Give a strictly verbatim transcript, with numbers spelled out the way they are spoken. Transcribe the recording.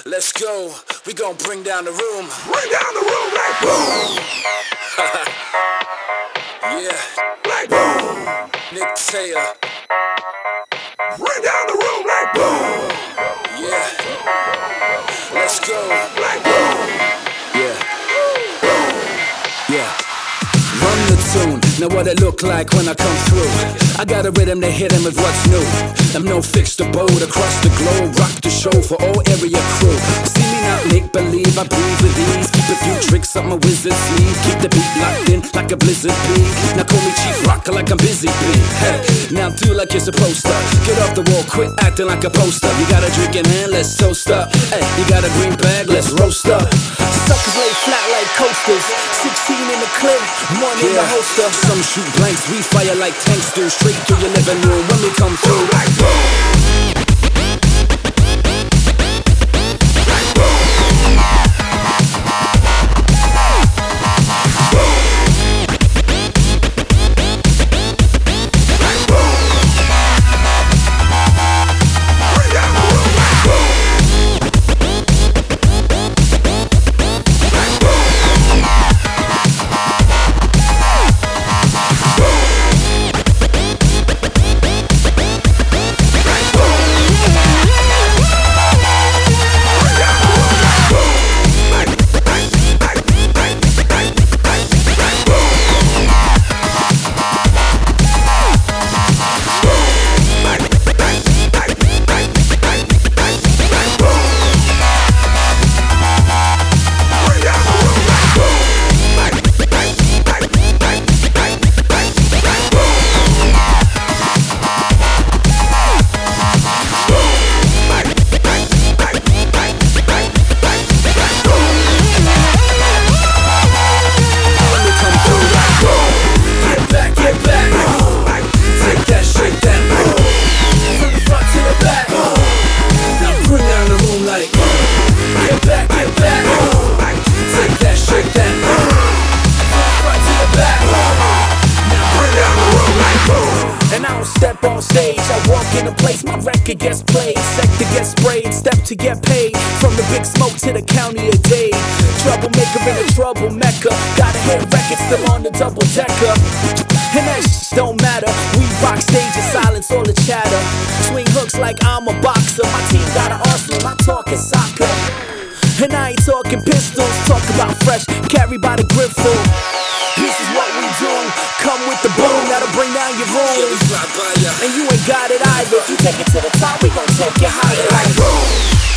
Let's go, we gon' bring down the room. Bring down the room like boom. Yeah, Like boom. Nick Taylor. Bring down the room like boom. Yeah, let's go. Like boom. Yeah, yeah. Run the tune, now what it look like when I come through. I got a rhythm to hit him with what's new. I'm no fixed abode across the globe. Rock the show for all area crew. See me not make believe, I breathe with ease. Keep a few tricks up my wizard sleeve. Keep the beat locked in like a blizzard bee. Now call me Chief Rocker like I'm busy bee. Hey, now do like you're supposed to. Get off the wall, quit acting like a poster. You got a drink in hand, let's toast up. Hey, you got a green bag, let's roast up. Suckers lay flat like coasters. Sixteen in the clip, one in the holster. Some shoot blanks, we fire like tanks do. Straight through your living room when we come through. Like boom. Step on stage, I walk in a place, my record gets played. Sector gets sprayed, step to get paid. From the big smoke to the county of Dade. Troublemaker in a trouble mecca. Got a hit record still on the double decker. And that shit don't matter. We rock stages, silence all the chatter. Swing hooks like I'm a boxer. My team got an arsenal, I'm talking soccer. And I ain't talking pistols, talk about fresh, carried by the grip full. This is what we do. Come with the boom, that'll bring down your Yeah, we room. fly by ya. And you ain't got it either. If you take it to the top, we gon' take it higher like boom.